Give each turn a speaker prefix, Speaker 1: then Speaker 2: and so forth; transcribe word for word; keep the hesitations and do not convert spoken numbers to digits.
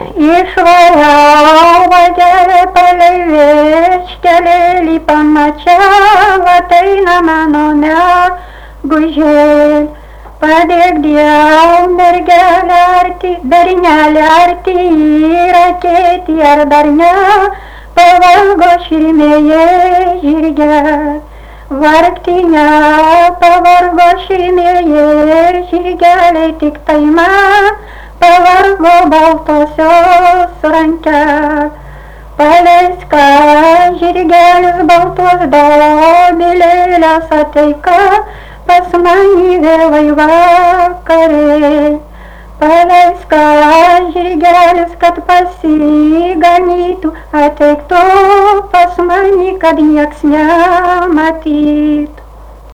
Speaker 1: Išvarau vadelę palei vieškelėlį, pamačiau ateina mano megužėlė. Padėk Dieve mergelę arti, bernelę arti į raketį, ar dar ne pavalgo širmėje žirgelė. Vargti nepavargo širmėje žirgeliai, tik tai man pavargo baltosios rankelės. Paleisk žirgelius baltos dobilėlės, ateik pas mane vėlai vakare. Paleisk žirgelius, kad pasiganytų, ateik tu pas mane, kad nieks nematytų.